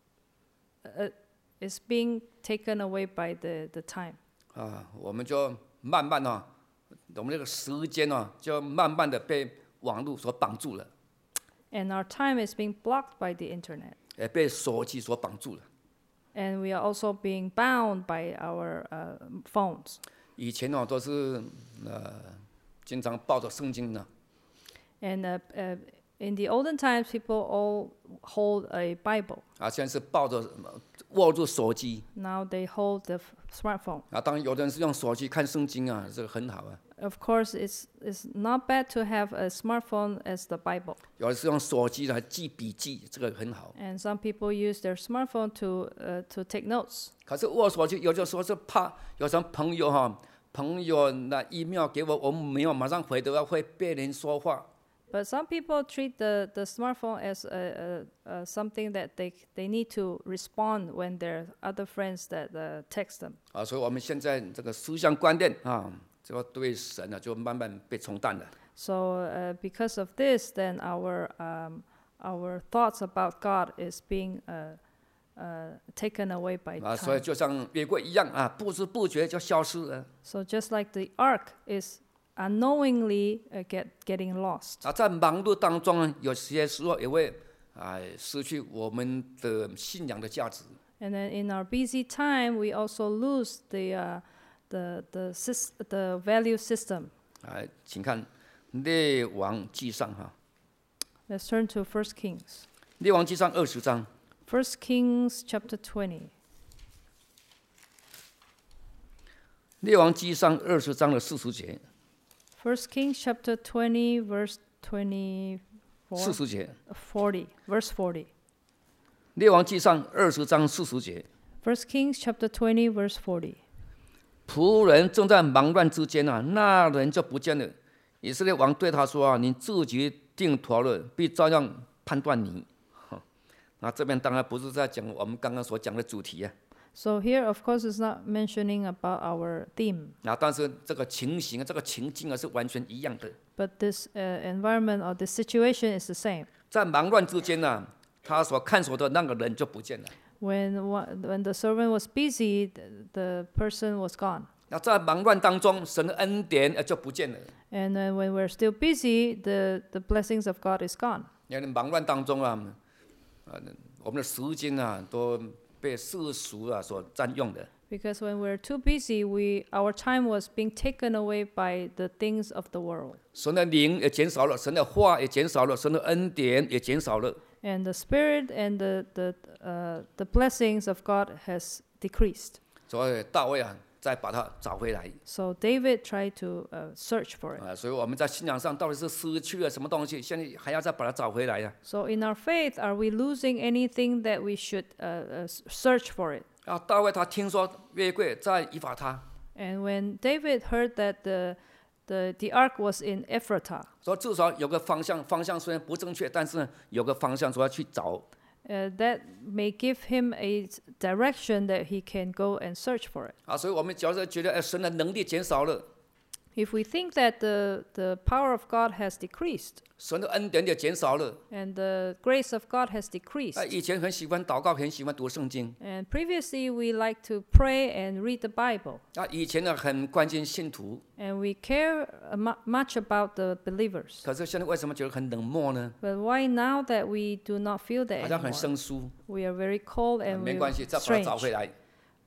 uh, is being taken away by the, the time. 啊，我们就慢慢的，我们这个时间呢，就慢慢的被网络所绑住了， And our time is being blocked by the internet. 也被手机所绑住了。 And we are also being bound by our uh, phones. 以前呢，都是呃，经常抱着圣经呢， And uh, uh, in the olden times, people all hold a Bible. 啊，现在是抱着呃握住手机， Now they hold the f- smartphone. 啊，当然有的人是用手机看圣经啊，这个很好啊。 Of course, it's, it's not bad to have a smartphone as the Bible. 有的是用手机来记笔记，这个很好。 And some people use their smartphone to, uh, to take notes. 可是握手机有的时候是怕有什么朋友哈、朋友那 email 给我，我们没有马上回的话，会被人说话。 But some people treat the, the smartphone as a, a, a something that they, they need to respond when there are other friends that uh, text them. 啊，所以我们现在这个思想观念啊，这个对神呢就慢慢被冲淡了。 So uh, because of this, then our, um, our thoughts about God is being uh, uh, taken away by 啊，所以 time. 就像约柜一样啊，不知不觉就消失了。 So just like the ark is unknowingly uh, get, getting lost. 啊，在忙碌当中呢，有些时候也会啊失去我们的信仰的价值。 And then in our busy time, we also lose the, uh, the, the, sys- the value system. 啊，请看列王记上哈， Let's turn to First Kings. 列王记上二十章 First Kings chapter twenty. 列王纪上二十章的四十节， First Kings chapter twenty, verse twenty-four, 四十节， forty, verse forty. 列王纪上二十章四十节， First Kings chapter twenty, verse forty. 仆人正在忙乱之间啊，那人就不见了。以色列王对他说啊：“你自己定妥了，必照样判断你。”那这边当然不是在讲我们刚刚所讲的主题啊。 So here, of course, it's not mentioning about our theme, 啊，但是这个情形、这个情境啊是完全一样的。 but this uh, environment or this situation is the same. 在忙乱之间呢、啊，他所看守的那个人就不见了。 When one- when the servant was busy, the, the person was gone. 那在忙乱当中，神的恩典呃就不见了。 And uh, when we're still busy, the, the blessings of God is gone. 因为忙乱当中啊，呃，我们的时间啊都被世俗啊所占用的。 Because when we're too busy, we our time was being taken away by the things of the world. 神的灵也减少了，神的话也减少了，神的恩典也减少了。 And the spirit and the the uh, the blessings of God has decreased. 所以大卫啊，再把它找回来。 So David tried to uh, search for it. 啊，所以我们在信仰上到底是失去了什么东西，现在还要再把它找回来呀、 So in our faith, are we losing anything that we should uh, uh, search for it? 啊。大卫他听说约柜在以法他， And when David heard that the the the ark was in Ephratah, 说至少有个方向，方向虽然不正确，但是呢有个方向说要去找。 uh, that may give him a direction that he can go and search for it. 啊，所以我们只要是觉得哎神的能力减少了， If we think that the, the power of God has decreased 神的恩典也减少了。 and the grace of God has decreased, 啊，以前很喜欢祷告，很喜欢读圣经。 and previously we like to pray and read the Bible, 啊，以前呢很关心信徒， and we care uh, mu- much about the believers. 可是现在为什么觉得很冷漠呢？ But why now that we do not feel that 好像很 anymore? 生疏。 We are very cold 啊 and 没 we're 关系，再把它找 strange. 回来。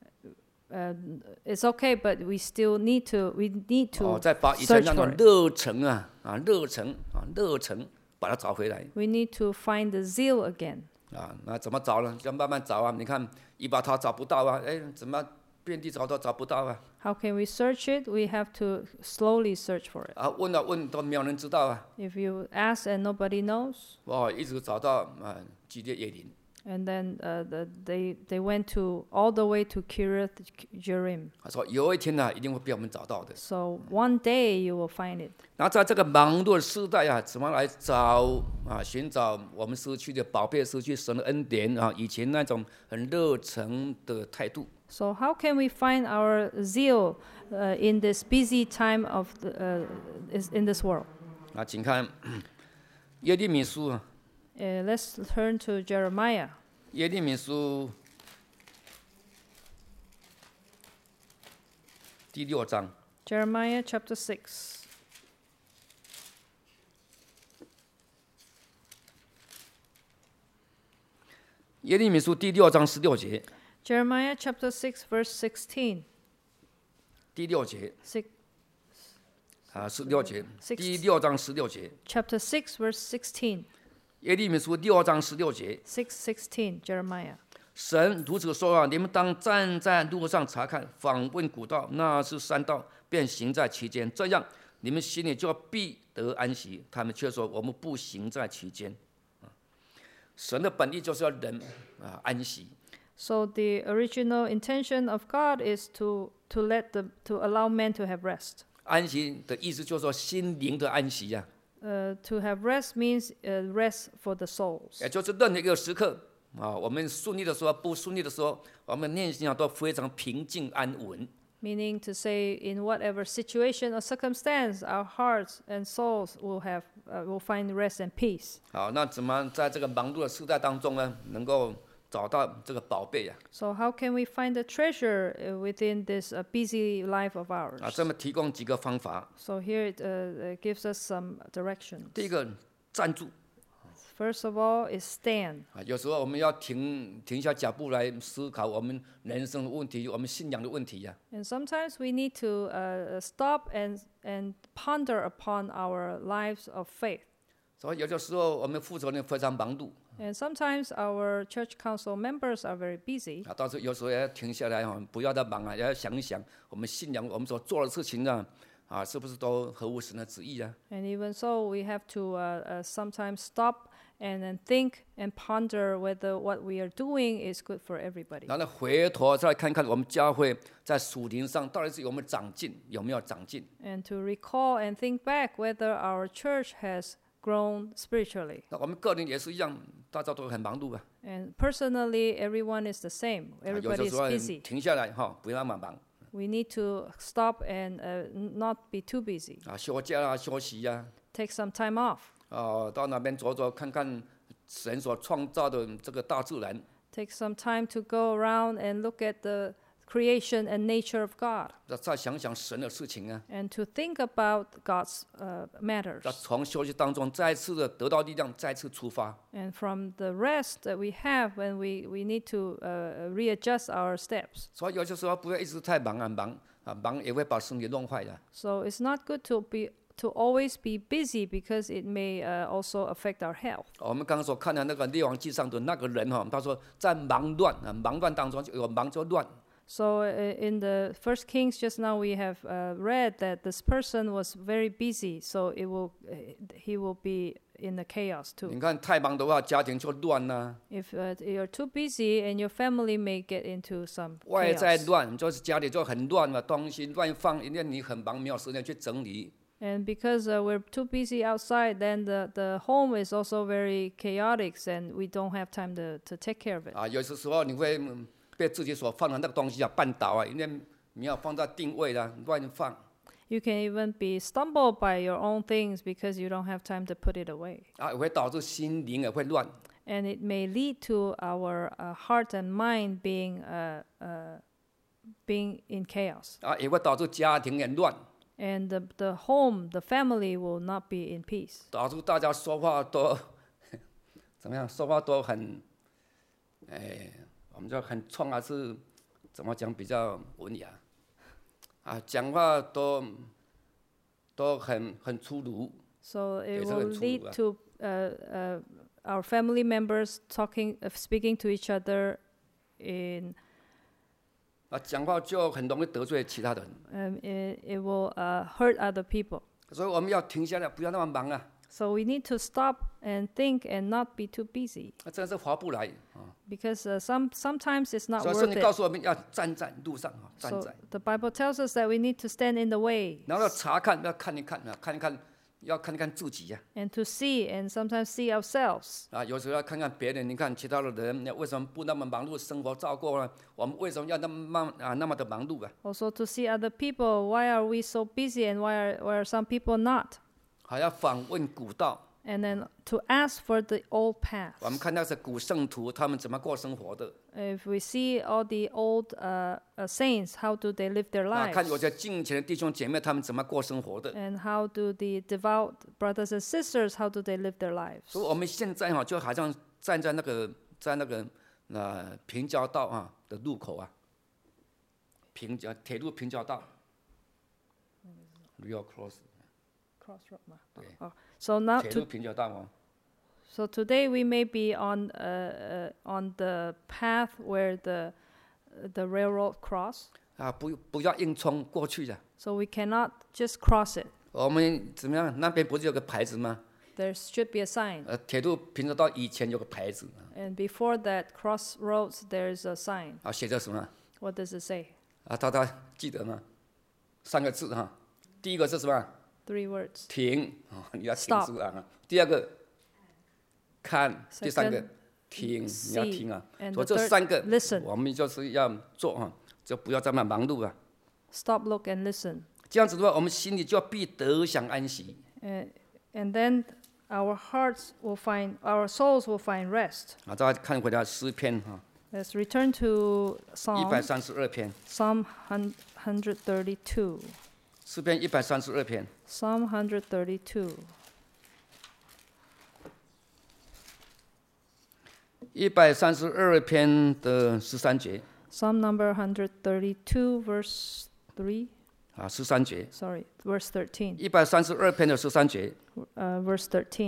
Uh, it's okay, but we still need to we need 哦， to 再把以前 search 那 for 种 it. 热忱啊啊热忱啊热忱，把它找回来。 We need to find the zeal again. 啊，那怎么找呢？要慢慢找啊。你看，一把它找不到啊，哎，怎么遍地找都找不到啊？ How can we search it? We have to slowly search for it. 啊，问啊问都没有人知道啊。 If you ask and nobody knows, 哇，一直找到啊，基列耶林。 and then uh, the, they they went to all the way to Kiriath Jearim. 他说有一天呢、啊，一定会被我们找到的。 So one day you will find it. 然后在这个忙碌的时代啊，怎么来找啊？寻找我们失去的宝贝，失去神的恩典啊！以前那种很热诚的态度。 So how can we find our zeal uh, in this busy time of the, uh, is in this world? 啊，请看耶利米书啊， Uh, let's turn to Jeremiah. 耶利米书第六章。 Jeremiah chapter six. 耶利米书第六章十六节， Jeremiah chapter six, verse sixteen. 第六节 Six, 啊，十六节， Six- 第六章十六节， chapter six, verse sixteen. 耶利米书六章十六节， Six sixteen. Jeremiah. 神如此说啊，你们当站在路上查看，访问古道，那是山道，便行在其间，这样你们心里就必得安息。他们却说我们不行在其间。啊，神的本意就是要人啊安息。 So the original intention of God is to to let the to allow men to have rest. 安息的意思就是说心灵的安息呀、 Uh, to have rest means uh, rest for the souls. 也就是任何一个时刻啊，我们顺利的时候、不顺利的时候，我们内心啊都非常平静安稳。 Meaning to say, in whatever situation or circumstance, our hearts and souls will have uh, will find rest and peace. 好，那怎么在这个忙碌的时代当中呢，能够找到这个宝贝呀、 So how can we find the treasure uh, within this uh, busy life of 啊？ ours? 啊，这么提供几个方法。 So here it uh, uh, gives us some directions. 第一个，站住 First of all is stand. 啊！有时候我们要停停下脚步来思考我们人生的问题，我们信仰的问题呀、 And sometimes we need to uh, uh, stop and and ponder upon our lives of faith. 所以有的时候我们负责人非常忙碌 And sometimes our church council members are very busy. 啊，但是有时候也要停下来哈，不要再忙啊，也要想一想我们信仰我们所做的事情呢，啊，是不是都合乎神的旨意啊？ And even so, we have to uh, uh, sometimes stop and then think and ponder whether what we are doing is good for everybody. 然后回头再看看我们教会在属灵上到底是有没有长进，有没有长进？ And to recall and think back whether our church has grown spiritually. 那我们个人也是一样，大家都很忙碌啊。 And personally, everyone is the same. 啊有 Everybody 的 is 时候 busy. 停下来哈，不要那么忙 We need to stop and uh, n- not be too busy. 啊，休假啊，休息呀、 Take some time off. 啊，到那边走走看看神所创造的这个大自然， Take some time to go around and look at the creation and nature of God. 再再想想神的事情啊， And to think about God's uh, 再 matters. 从休息当中再次的得到力量，再次出发。 And from the rest that we have when we, we need to uh, readjust our steps. 所以有些时候不要一直太忙啊，忙啊，忙也会把身体弄坏的。 So it's not good to be to always be busy because it may uh, also affect our health. 我们刚刚所看的那个列王记上的那个人哈，他说在忙乱啊，忙乱当中就有忙就乱。 So uh, in the First Kings just now we have uh, read that this person was very busy, so it will uh, he will be in the chaos 你 too. 看太忙的话，家庭就乱啦、 If uh, you're too busy and your family may get into some 外在 chaos. 乱，就是家里就很乱嘛，东西乱放，因为你很忙，没有时间去整理。 And because uh, we're too busy outside, then the, the home is also very chaotic and we don't have time to, to take care of it. 啊，有些时候你会嗯被自己所放的那个东西啊绊倒啊，因为没有放在定位啦，乱放 You can even be stumbled by your own things because you don't have time to put it away. 啊，也会导致心灵也会乱。 And it may lead to our uh, heart and mind being uh, uh, being in chaos. 啊，也会导致家庭也乱， And the, the home, the family will not be in peace. 导致大家说话都怎么样？说话都很，哎，我们叫很冲还是怎么讲比较文雅？啊，讲话都都很很粗鲁。 So it 也是 will 很粗鲁啊。 lead to uh, uh, our family members talking, uh, speaking to each other in, 啊，讲话就很容易得罪其他人， um, it, it will uh, hurt other people. 所以我们要停下来，不要那么忙啊， So we need to stop and think and not be too busy 那真的是划不来啊。 because uh, some sometimes it's not 所以圣 worth 经告 it. 诉我们要站在路上啊，站 So 在， the Bible tells us that we need to stand in the way 然后要查看，要看一看啊，看一看，要看一看自己呀、 and to see and sometimes see ourselves. 啊。有时候要看看别人，你看其他的人为什么不那么忙碌生活照顾呢？我们为什么要那么忙啊那么的忙碌啊？ Also to see other people, why are we so busy and why are, why are some people not? 还要访问古道， And then to ask for the old 我们 paths. 看那些古圣徒他们怎么过生活的 If we see all the old uh, uh, saints, how do they live their 啊？看有 lives? 些敬虔的弟兄姐妹他们怎么过生活的。 And how do the devout brothers and sisters, how do they live their lives? 所以我们现在哈、就好像站在那个在那个呃平交道啊的路口啊，平交铁路平交道 ，Real Cross。 Crossroad 嘛。 对。 Oh, so now 铁 to, 路平交道哦， so today we may be on uh, uh, on the path where the uh, the railroad cross. 啊，不不要硬冲过去的。 So we cannot just cross it. 我们怎么样？那边不是有个牌子吗？ There should be a sign. 呃，铁路平交道以前有个牌子 And before that crossroads, there's a sign. 啊，写着什么？ What does it say? 啊，大家记得吗？三个字哈，第一个是什么？ Three words. 停啊，你要停 Stop 住啊。第二个看，第三个 Second, 听，你 see 要听啊。 and 所以 the 这 third, 三个 listen. 我们就是要做哈，就不要这么忙碌啊。 Stop, look, and listen. 这样子的话，我们心里就必得享安息。 Uh, and then our hearts will find, our souls will find rest. 啊，再看回来诗篇哈， Let's return to 一百 Psalm, 三十二篇， Psalm one thirty-two. 诗篇一百三十二篇。 Psalm one thirty-two. 一百三十二篇的十三节 Psalm number one thirty-two, verse three. 啊，十三节， Sorry, verse thirteen. 一百三十二篇的十三节， Uh, verse thirteen.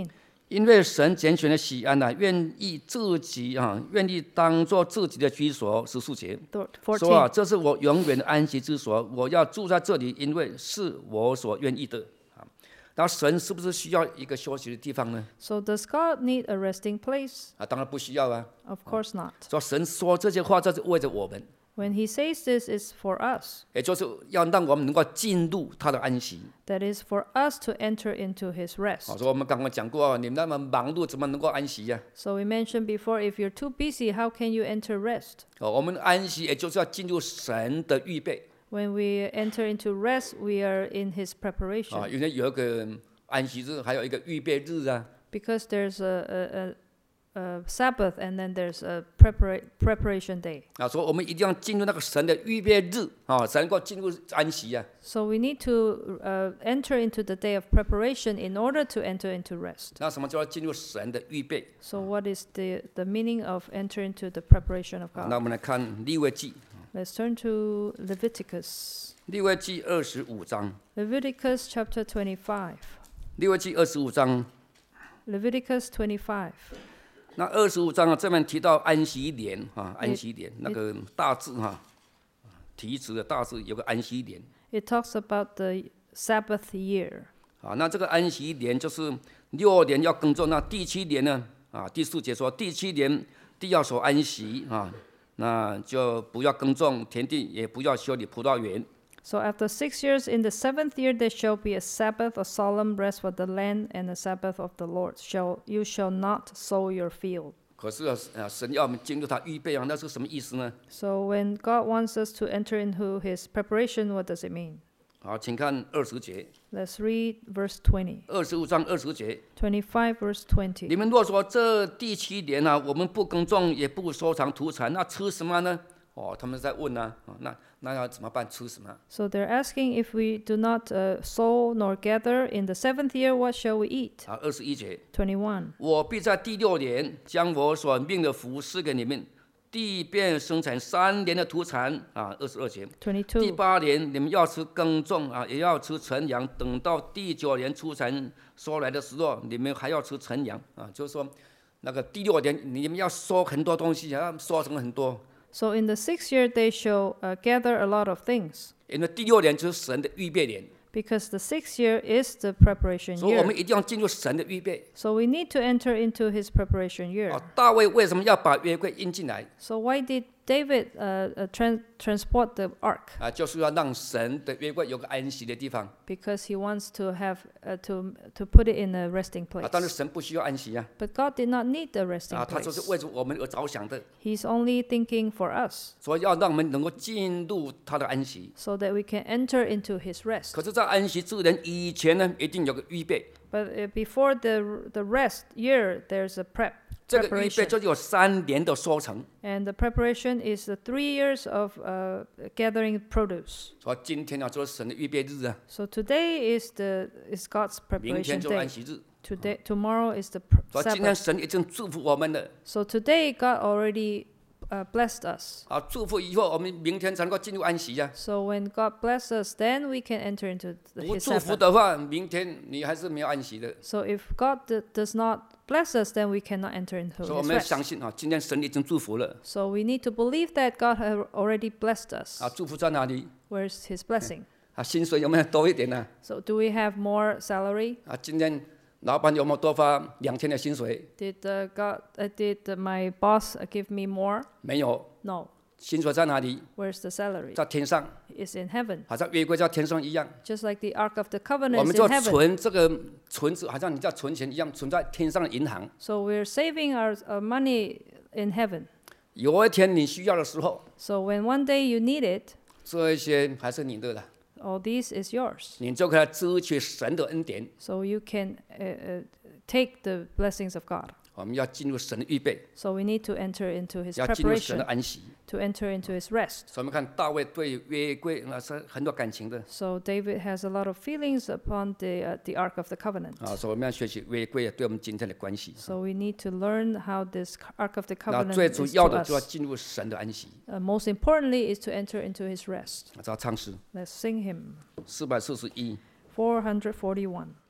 因为神拣选了喜安呐、啊，愿意自己啊，愿意当做自己的居所。十四节说啊，这是我永远的安息之所，我要住在这里，因为是我所愿意的。啊，那神是不是需要一个休息的地方呢？ So does God need a resting place? 啊，当然不需要啊。 Of course not. 说神说这些话，这是为着我们。 When he says this, it's for us. 也就是要让我们能够进入他的安息。 That is for us to enter into his rest. 好，所以我们刚刚讲过，你们那么忙碌，怎么能够安息呀、啊？ So we mentioned before, if you're too busy, how can you enter rest? 哦，我们安息也就是要进入神的预备。 When we enter into rest, we are in his 啊， preparation. 因为有一个安息日，还有一个预备日啊。 Because there's a, a, a Uh, Sabbath and then there's a prepara- preparation day. 啊，所以我们一定要进入那个神的预备日啊，才能够进入安息啊。 So we need to uh, enter into the day of preparation in order to enter into rest. 那什么叫进入神的预备？ So what is the, the meaning of enter into the preparation of 啊，那我 God? 们来看利未记， Let's turn to Leviticus. 利未记二十五章， Leviticus chapter twenty-five. 利未记二十五章， Leviticus twenty-five. 那二十五章啊，这边提到安息年啊，安息年那个大字哈，题词的大字有个安息年。 It talks about the Sabbath year. 啊，那这个安息年就是六年要耕种，那第七年呢？啊，第四节说第七年地要守安息啊，那就不要耕种田地，也不要修理葡萄园。 So after six years, in the seventh year there shall be a Sabbath, a solemn rest for the land, and a Sabbath of the Lord. Shall you shall not sow your field. 可是啊，神要我们进入他预备啊，那是什么意思呢？ So when God wants us to enter into His preparation, what does it mean? 好，请看二十节， Let's read verse twenty. 二十五章二十节。 Twenty-five verse twenty. 你们若说这第七年啊，我们不耕种，也不收藏土产，那吃什么呢？哦，他们在问呢、啊，那那要怎么办？吃什么？ So they're asking, if we do not uh, sow nor gather in the seventh year, what shall we eat? 啊，二十一节。 Twenty-one. 我必在第六年将我所命的福赐给你们，地便生产三年的土产啊。二十二节。第 Twenty-two. 八年你们要吃耕种啊，也要吃陈粮。等到第九年出产收来的时候，你们还要吃陈粮啊。就是说，那个第六年你们要收很多东西，要收成很多。 So in the sixth year they shall uh, gather a lot of things. 因为第六年就是神的预备年， Because the sixth year is the preparation 所以我 year. 们一定要进入神的预备。 So we need to enter into his preparation year. 啊，大卫为什么要把约柜运进来？ So why did David uh, uh, tran- transport the ark? 啊，就是要让神的约柜有个安息的地方。 Because he wants to have uh, to to put it in a resting 啊 place. 但是神不需要安息啊， But God did not need the resting 啊，他就 place. 是为着我们而着想的， He's only thinking for us, 所以要让我们能够进入他的安息。 so that we can enter into his rest. 可是，在安息之前以前呢，一定有个预备。 But uh, before the the rest year, there's a prep 这个预备 preparation, 就有三年的收成。 and the preparation is the three years of uh, gathering produce. 所以今天要做神的预备日啊， So today is the is God's 明天 preparation 就是安 day. 息日。 Today, tomorrow is the pr- 所以今天 Sabbath. 神已经祝福我们了。 So today God already uh, blessed us. 啊，祝福以后，我们明天才能够进入安息呀、 So when God bless us, then we can enter into 啊。 the, 不 His 祝福 Sabbath. 的话，明天你还是没有安息的。 So if God d- does not bless us, then we cannot enter into 所以我 His 们要 rest. 相信啊，今天神已经祝福了。 So we need to believe that God has already blessed us. 啊，祝福在哪里？ Where's His blessing? 啊，薪水有没有多一点呢、 So do we have more salary? 啊？今天老板有没有多发两天的薪水？ Did uh, God? Uh, did uh, my boss uh, give me more? 没有， No. 薪水在哪里？ Where's the salary? 在天上， It's in heaven. 好像约柜在天上一样。 Just like the Ark of the 我 Covenant 们 is 就 in heaven. 存这个存子，好像你在存钱一样，存在天上的银行。 So we're saving our, our money in heaven. 有一天你需要的时候， So when one day you need it, 这一些还是你的了， all this is yours. 你就可以支取神的恩典。 So you can uh, uh, take the blessings of God. 我们要进入神的预备， So we need to enter into His 要进入神 preparation, 的安息。 to enter into His rest. 所以我们看大卫对约柜那是很多感情的 So David has a lot of feelings upon the uh, the Ark of the Covenant. 啊，所以我们要学习约柜对我们今天的关系。 So we need to learn how this Ark of the 那 Covenant 最 is 主 to 要的就要 us. 进入神的安息。 Uh, most importantly is to enter into His rest. 啊，这唱诗 Let's sing Him. 四百四十一。 four hundred forty-one.